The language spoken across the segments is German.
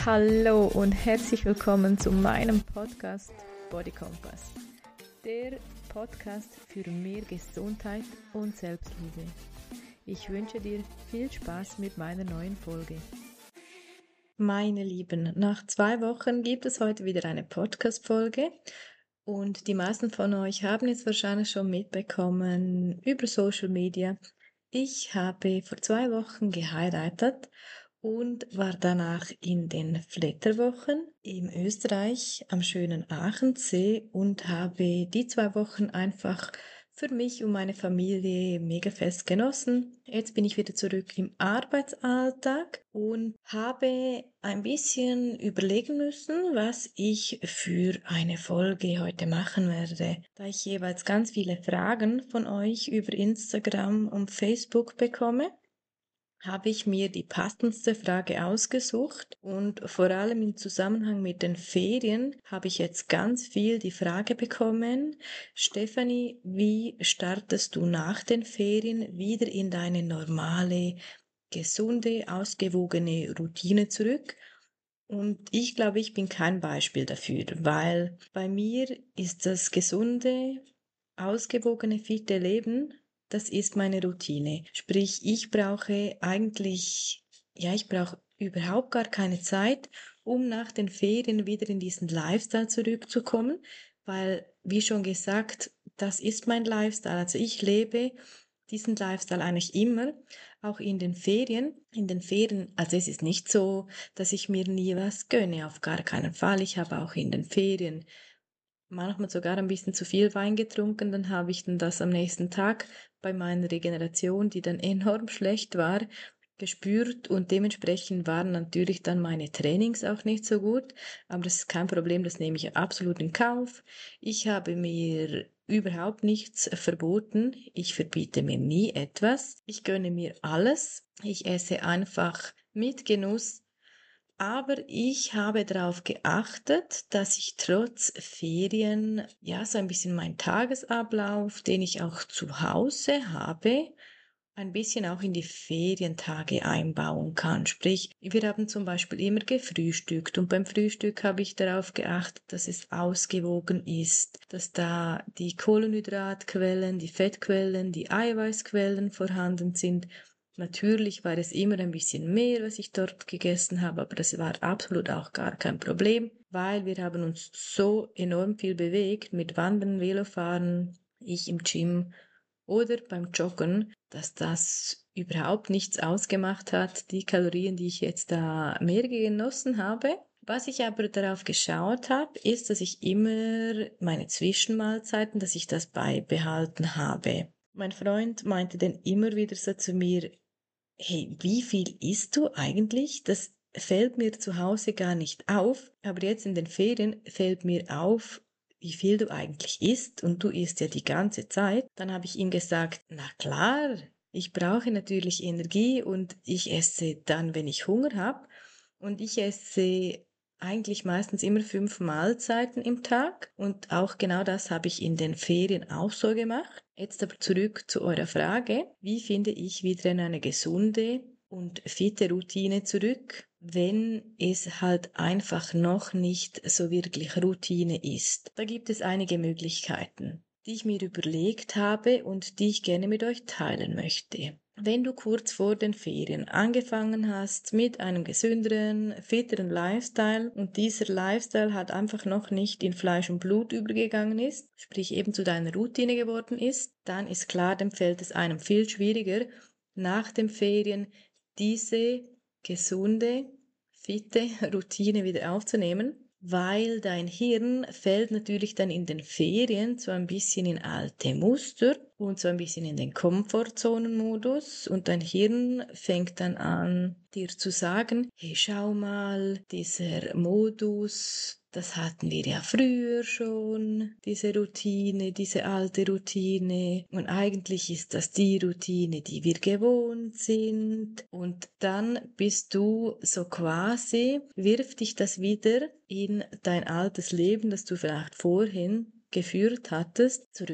Hallo und herzlich willkommen zu meinem Podcast Body Compass, der Podcast für mehr Gesundheit und Selbstliebe. Ich wünsche dir viel Spaß mit meiner neuen Folge. Meine Lieben, nach 2 Wochen gibt es heute wieder eine Podcast-Folge und die meisten von euch haben es wahrscheinlich schon mitbekommen über Social Media. Ich habe vor 2 Wochen geheiratet und war danach in den Flitterwochen in Österreich am schönen Aachensee und habe die 2 Wochen einfach für mich und meine Familie mega fest genossen. Jetzt bin ich wieder zurück im Arbeitsalltag und habe ein bisschen überlegen müssen, was ich für eine Folge heute machen werde, da ich jeweils ganz viele Fragen von euch über Instagram und Facebook bekomme. Habe ich mir die passendste Frage ausgesucht und vor allem im Zusammenhang mit den Ferien habe ich jetzt ganz viel die Frage bekommen: Stefanie, wie startest du nach den Ferien wieder in deine normale, gesunde, ausgewogene Routine zurück? Und ich glaube, ich bin kein Beispiel dafür, weil bei mir ist das gesunde, ausgewogene, fitte Leben, das ist meine Routine. Sprich, ich brauche überhaupt gar keine Zeit, um nach den Ferien wieder in diesen Lifestyle zurückzukommen, weil, wie schon gesagt, das ist mein Lifestyle. Also ich lebe diesen Lifestyle eigentlich immer, auch in den Ferien. In den Ferien, also es ist nicht so, dass ich mir nie was gönne, auf gar keinen Fall. Ich habe auch in den Ferien manchmal sogar ein bisschen zu viel Wein getrunken, dann habe ich dann das am nächsten Tag bei meiner Regeneration, die dann enorm schlecht war, gespürt und dementsprechend waren natürlich dann meine Trainings auch nicht so gut, aber das ist kein Problem, das nehme ich absolut in Kauf. Ich habe mir überhaupt nichts verboten, ich verbiete mir nie etwas, ich gönne mir alles, ich esse einfach mit Genuss. Aber ich habe darauf geachtet, dass ich trotz Ferien, ja, so ein bisschen meinen Tagesablauf, den ich auch zu Hause habe, ein bisschen auch in die Ferientage einbauen kann. Sprich, wir haben zum Beispiel immer gefrühstückt und beim Frühstück habe ich darauf geachtet, dass es ausgewogen ist, dass da die Kohlenhydratquellen, die Fettquellen, die Eiweißquellen vorhanden sind. Natürlich war es immer ein bisschen mehr, was ich dort gegessen habe, aber das war absolut auch gar kein Problem, weil wir haben uns so enorm viel bewegt mit Wandern, Velofahren, ich im Gym oder beim Joggen, dass das überhaupt nichts ausgemacht hat, die Kalorien, die ich jetzt da mehr genossen habe. Was ich aber darauf geschaut habe, ist, dass ich immer meine Zwischenmahlzeiten, dass ich das beibehalten habe. Mein Freund meinte dann immer wieder so zu mir: Hey, wie viel isst du eigentlich? Das fällt mir zu Hause gar nicht auf, aber jetzt in den Ferien fällt mir auf, wie viel du eigentlich isst und du isst ja die ganze Zeit. Dann habe ich ihm gesagt, na klar, ich brauche natürlich Energie und ich esse dann, wenn ich Hunger habe. Und ich esse eigentlich meistens immer 5 Mahlzeiten im Tag und auch genau das habe ich in den Ferien auch so gemacht. Jetzt aber zurück zu eurer Frage: Wie finde ich wieder in eine gesunde und fitte Routine zurück, wenn es halt einfach noch nicht so wirklich Routine ist? Da gibt es einige Möglichkeiten, die ich mir überlegt habe und die ich gerne mit euch teilen möchte. Wenn du kurz vor den Ferien angefangen hast mit einem gesünderen, fitteren Lifestyle und dieser Lifestyle hat einfach noch nicht in Fleisch und Blut übergegangen ist, sprich eben zu deiner Routine geworden ist, dann ist klar, dann fällt es einem viel schwieriger, nach den Ferien diese gesunde, fitte Routine wieder aufzunehmen, weil dein Hirn fällt natürlich dann in den Ferien so ein bisschen in alte Muster und so ein bisschen in den Komfortzonenmodus und dein Hirn fängt dann an, dir zu sagen, hey, schau mal, dieser Modus, das hatten wir ja früher schon, diese Routine, diese alte Routine. Und eigentlich ist das die Routine, die wir gewohnt sind. Und dann bist du so quasi, wirft dich das wieder in dein altes Leben, das du vielleicht vorhin geführt hattest, zurück.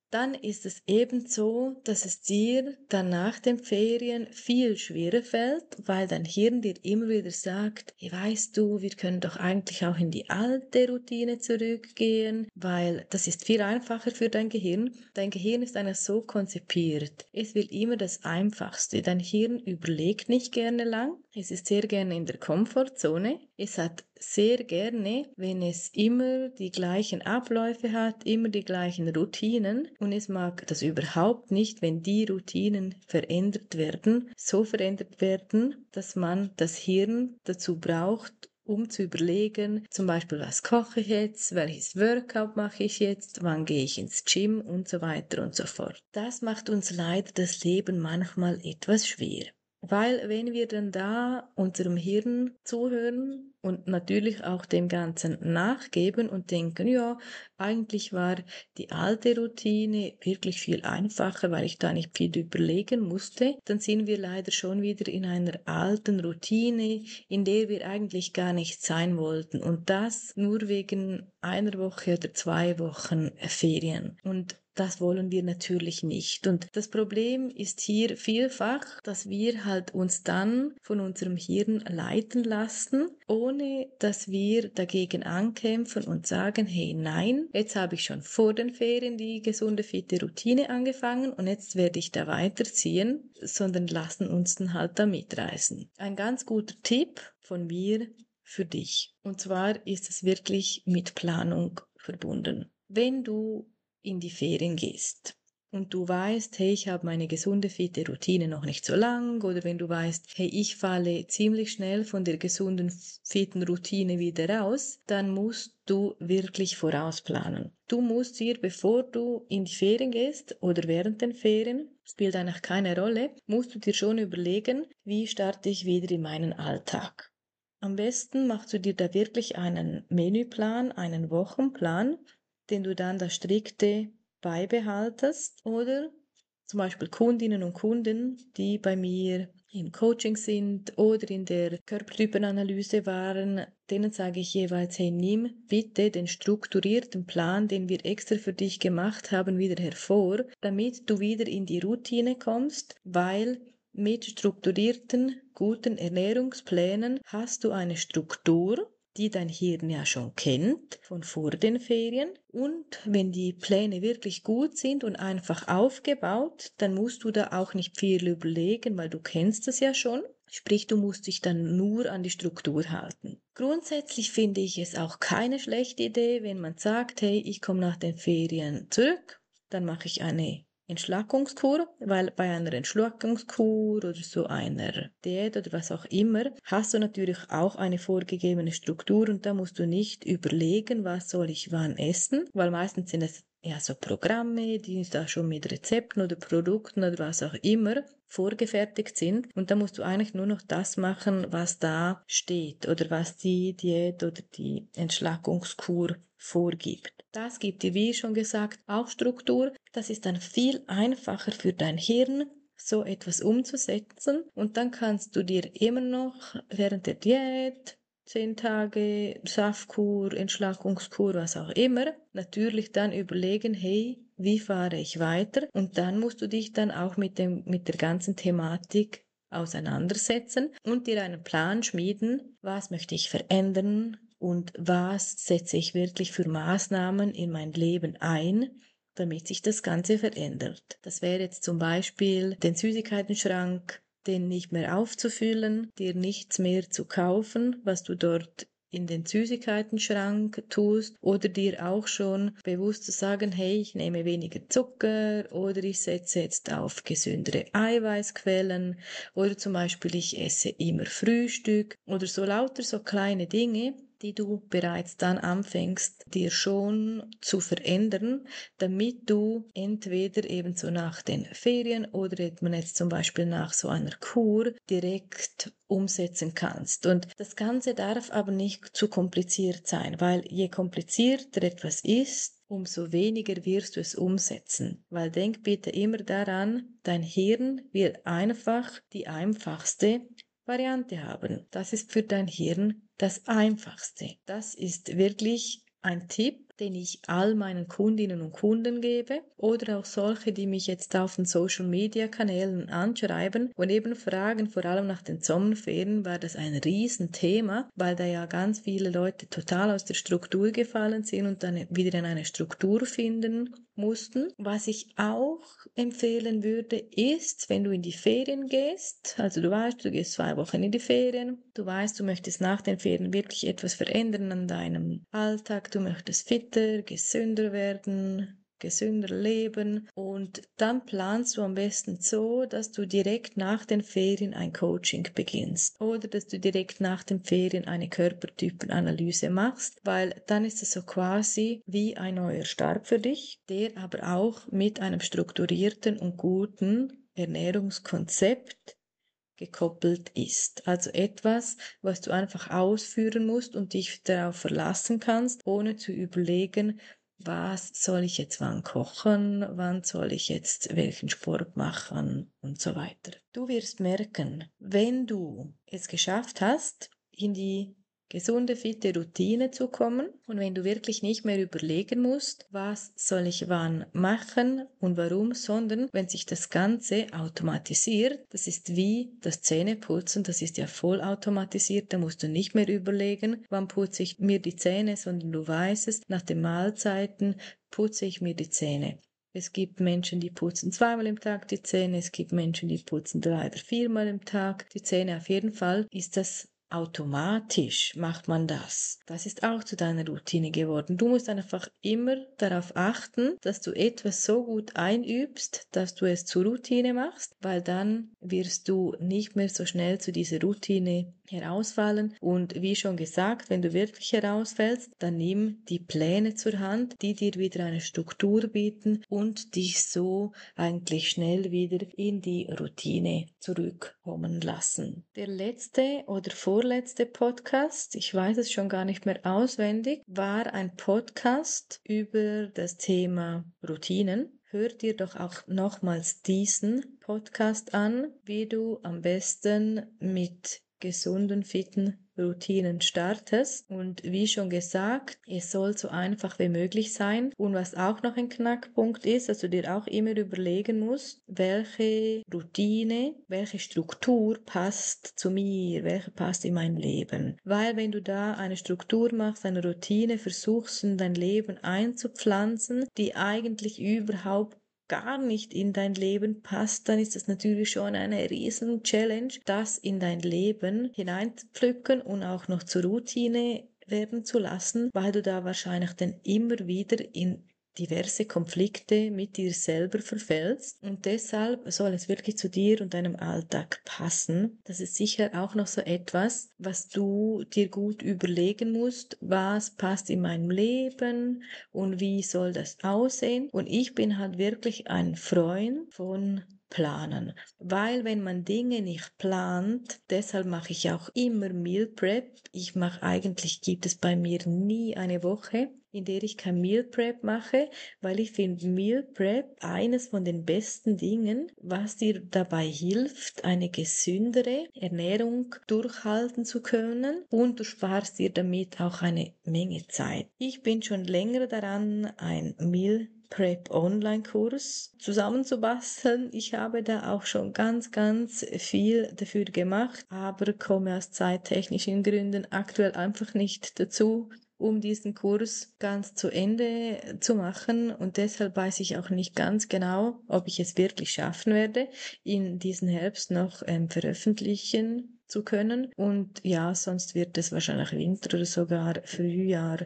dann ist es eben so, dass es dir dann nach den Ferien viel schwerer fällt, weil dein Hirn dir immer wieder sagt, hey, weißt du, wir können doch eigentlich auch in die alte Routine zurückgehen, weil das ist viel einfacher für dein Gehirn. Dein Gehirn ist einfach so konzipiert. Es will immer das Einfachste. Dein Hirn überlegt nicht gerne lang. Es ist sehr gerne in der Komfortzone. Es hat sehr gerne, wenn es immer die gleichen Abläufe hat, immer die gleichen Routinen, und es mag das überhaupt nicht, wenn die Routinen verändert werden, so verändert werden, dass man das Hirn dazu braucht, um zu überlegen, zum Beispiel, was koche ich jetzt, welches Workout mache ich jetzt, wann gehe ich ins Gym und so weiter und so fort. Das macht uns leider das Leben manchmal etwas schwer. Weil wenn wir dann da unserem Hirn zuhören und natürlich auch dem Ganzen nachgeben und denken, ja, eigentlich war die alte Routine wirklich viel einfacher, weil ich da nicht viel überlegen musste, dann sind wir leider schon wieder in einer alten Routine, in der wir eigentlich gar nicht sein wollten. Und das nur wegen einer Woche oder 2 Wochen Ferien. Und das wollen wir natürlich nicht. Und das Problem ist hier vielfach, dass wir halt uns dann von unserem Hirn leiten lassen, ohne dass wir dagegen ankämpfen und sagen, hey, nein, jetzt habe ich schon vor den Ferien die gesunde, fitte Routine angefangen und jetzt werde ich da weiterziehen, sondern lassen uns dann halt da mitreißen. Ein ganz guter Tipp von mir für dich. Und zwar ist es wirklich mit Planung verbunden. Wenn du in die Ferien gehst und du weißt, hey, ich habe meine gesunde, fitte Routine noch nicht so lang, oder wenn du weißt, hey, ich falle ziemlich schnell von der gesunden, fitten Routine wieder raus, dann musst du wirklich vorausplanen. Du musst dir, bevor du in die Ferien gehst oder während den Ferien, spielt eigentlich keine Rolle, musst du dir schon überlegen, wie starte ich wieder in meinen Alltag. Am besten machst du dir da wirklich einen Menüplan, einen Wochenplan, den du dann das strikte beibehaltest, oder zum Beispiel Kundinnen und Kunden, die bei mir im Coaching sind oder in der Körpertypenanalyse waren, denen sage ich jeweils, hey, nimm bitte den strukturierten Plan, den wir extra für dich gemacht haben, wieder hervor, damit du wieder in die Routine kommst, weil mit strukturierten, guten Ernährungsplänen hast du eine Struktur, die dein Hirn ja schon kennt von vor den Ferien. Und wenn die Pläne wirklich gut sind und einfach aufgebaut, dann musst du da auch nicht viel überlegen, weil du kennst es ja schon. Sprich, du musst dich dann nur an die Struktur halten. Grundsätzlich finde ich es auch keine schlechte Idee, wenn man sagt, hey, ich komme nach den Ferien zurück, dann mache ich eine Entschlackungskur, weil bei einer Entschlackungskur oder so einer Diät oder was auch immer, hast du natürlich auch eine vorgegebene Struktur, und da musst du nicht überlegen, was soll ich wann essen, weil meistens sind es ja so Programme, die da schon mit Rezepten oder Produkten oder was auch immer vorgefertigt sind, und da musst du eigentlich nur noch das machen, was da steht oder was die Diät oder die Entschlackungskur vorgibt. Das gibt dir, wie schon gesagt, auch Struktur. Das ist dann viel einfacher für dein Hirn, so etwas umzusetzen, und dann kannst du dir immer noch während der Diät 10 Tage Saftkur, Entschlackungskur, was auch immer, natürlich dann überlegen, hey, wie fahre ich weiter? Und dann musst du dich dann auch mit der ganzen Thematik auseinandersetzen und dir einen Plan schmieden, was möchte ich verändern und was setze ich wirklich für Maßnahmen in mein Leben ein, damit sich das Ganze verändert. Das wäre jetzt zum Beispiel den Süßigkeitenschrank, den nicht mehr aufzufüllen, dir nichts mehr zu kaufen, was du dort in den Süßigkeitenschrank tust, oder dir auch schon bewusst zu sagen, hey, ich nehme weniger Zucker, oder ich setze jetzt auf gesündere Eiweißquellen, oder zum Beispiel ich esse immer Frühstück, oder so lauter so kleine Dinge, die du bereits dann anfängst, dir schon zu verändern, damit du entweder eben so nach den Ferien oder man jetzt zum Beispiel nach so einer Kur direkt umsetzen kannst. Und das Ganze darf aber nicht zu kompliziert sein, weil je komplizierter etwas ist, umso weniger wirst du es umsetzen. Weil denk bitte immer daran, dein Hirn will einfach die einfachste Variante haben. Das ist für dein Hirn das Einfachste. Das ist wirklich ein Tipp, den ich all meinen Kundinnen und Kunden gebe oder auch solche, die mich jetzt auf den Social-Media-Kanälen anschreiben und eben fragen, vor allem nach den Sommerferien war das ein Riesenthema, weil da ja ganz viele Leute total aus der Struktur gefallen sind und dann wieder in eine Struktur finden mussten. Was ich auch empfehlen würde, ist, wenn du in die Ferien gehst, also du weißt, du gehst 2 Wochen in die Ferien, du weißt, du möchtest nach den Ferien wirklich etwas verändern an deinem Alltag, du möchtest fitter, gesünder werden, gesünder leben und dann planst du am besten so, dass du direkt nach den Ferien ein Coaching beginnst oder dass du direkt nach den Ferien eine Körpertypenanalyse machst, weil dann ist es so quasi wie ein neuer Start für dich, der aber auch mit einem strukturierten und guten Ernährungskonzept gekoppelt ist. Also etwas, was du einfach ausführen musst und dich darauf verlassen kannst, ohne zu überlegen, was soll ich jetzt wann kochen, wann soll ich jetzt welchen Sport machen und so weiter. Du wirst merken, wenn du es geschafft hast, in die gesunde, fitte Routine zu kommen und wenn du wirklich nicht mehr überlegen musst, was soll ich wann machen und warum, sondern wenn sich das Ganze automatisiert, das ist wie das Zähneputzen, das ist ja vollautomatisiert, da musst du nicht mehr überlegen, wann putze ich mir die Zähne, sondern du weißt es, nach den Mahlzeiten putze ich mir die Zähne. Es gibt Menschen, die putzen 2-mal im Tag die Zähne, es gibt Menschen, die putzen 3 oder 4-mal im Tag die Zähne. Auf jeden Fall ist das automatisch, macht man das. Das ist auch zu deiner Routine geworden. Du musst einfach immer darauf achten, dass du etwas so gut einübst, dass du es zur Routine machst, weil dann wirst du nicht mehr so schnell zu dieser Routine herausfallen. Und wie schon gesagt, wenn du wirklich herausfällst, dann nimm die Pläne zur Hand, die dir wieder eine Struktur bieten und dich so eigentlich schnell wieder in die Routine zurückkommen lassen. Der letzte oder vorletzte Podcast, ich weiß es schon gar nicht mehr auswendig, war ein Podcast über das Thema Routinen. Hör dir doch auch nochmals diesen Podcast an, wie du am besten mit gesunden, fitten Routinen startest. Und wie schon gesagt, es soll so einfach wie möglich sein. Und was auch noch ein Knackpunkt ist, dass du dir auch immer überlegen musst, welche Routine, welche Struktur passt zu mir, welche passt in mein Leben. Weil wenn du da eine Struktur machst, eine Routine versuchst in dein Leben einzupflanzen, die eigentlich überhaupt gar nicht in dein Leben passt, dann ist das natürlich schon eine riesen Challenge, das in dein Leben hineinzupflücken und auch noch zur Routine werden zu lassen, weil du da wahrscheinlich dann immer wieder in diverse Konflikte mit dir selber verfällst und deshalb soll es wirklich zu dir und deinem Alltag passen. Das ist sicher auch noch so etwas, was du dir gut überlegen musst, was passt in meinem Leben und wie soll das aussehen. Und ich bin halt wirklich ein Freund von Planen, weil wenn man Dinge nicht plant, deshalb mache ich auch immer Meal Prep. Gibt es bei mir nie eine Woche, in der ich kein Meal Prep mache, weil ich finde Meal Prep eines von den besten Dingen, was dir dabei hilft, eine gesündere Ernährung durchhalten zu können und du sparst dir damit auch eine Menge Zeit. Ich bin schon länger daran, ein Meal Prep Online-Kurs zusammenzubasteln. Ich habe da auch schon ganz, ganz viel dafür gemacht, aber komme aus zeittechnischen Gründen aktuell einfach nicht dazu, um diesen Kurs ganz zu Ende zu machen. Und deshalb weiß ich auch nicht ganz genau, ob ich es wirklich schaffen werde, in diesen Herbst noch veröffentlichen zu können. Und ja, sonst wird es wahrscheinlich Winter oder sogar Frühjahr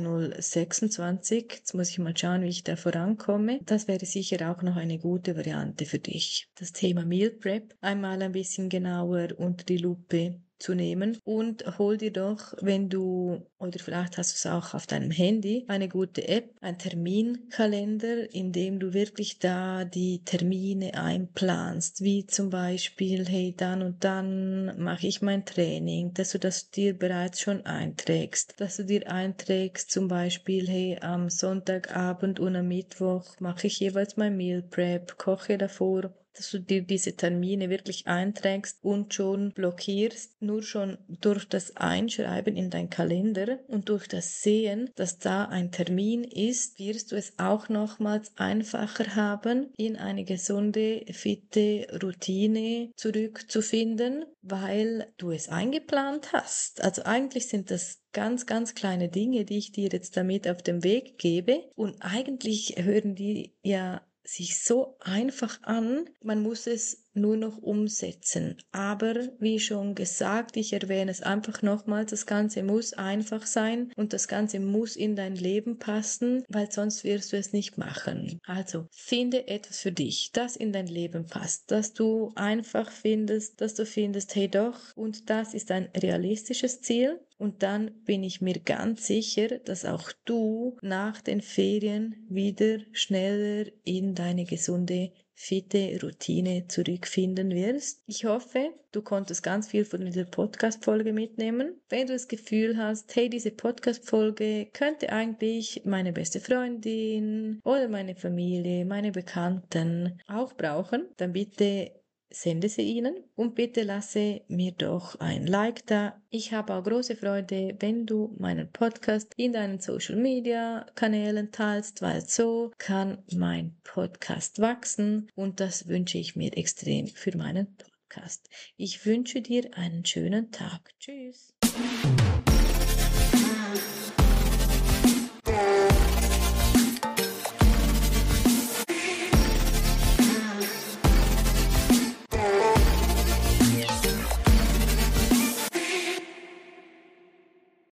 2026. Jetzt muss ich mal schauen, wie ich da vorankomme. Das wäre sicher auch noch eine gute Variante für dich. Das Thema Meal Prep einmal ein bisschen genauer unter die Lupe zu nehmen und hol dir doch, wenn du, oder vielleicht hast du es auch auf deinem Handy, eine gute App, ein Terminkalender, in dem du wirklich da die Termine einplanst, wie zum Beispiel, hey, dann und dann mache ich mein Training, dass du das dir bereits schon einträgst, dass du dir einträgst, zum Beispiel, hey, am Sonntagabend und am Mittwoch mache ich jeweils mein Meal Prep, koche davor dass du dir diese Termine wirklich einträgst und schon blockierst, nur schon durch das Einschreiben in dein Kalender und durch das Sehen, dass da ein Termin ist, wirst du es auch nochmals einfacher haben, in eine gesunde, fitte Routine zurückzufinden, weil du es eingeplant hast. Also eigentlich sind das ganz, ganz kleine Dinge, die ich dir jetzt damit auf den Weg gebe. Und eigentlich hören die ja sich so einfach an, man muss es nur noch umsetzen. Aber wie schon gesagt, ich erwähne es einfach nochmals, das Ganze muss einfach sein und das Ganze muss in dein Leben passen, weil sonst wirst du es nicht machen. Also finde etwas für dich, das in dein Leben passt, dass du einfach findest, dass du findest, hey doch, und das ist ein realistisches Ziel. Und dann bin ich mir ganz sicher, dass auch du nach den Ferien wieder schneller in deine gesunde, fitte Routine zurückfinden wirst. Ich hoffe, du konntest ganz viel von dieser Podcast-Folge mitnehmen. Wenn du das Gefühl hast, hey, diese Podcast-Folge könnte eigentlich meine beste Freundin oder meine Familie, meine Bekannten auch brauchen, dann bitte sende sie ihnen und bitte lasse mir doch ein Like da. Ich habe auch große Freude, wenn du meinen Podcast in deinen Social Media Kanälen teilst, weil so kann mein Podcast wachsen und das wünsche ich mir extrem für meinen Podcast. Ich wünsche dir einen schönen Tag. Tschüss.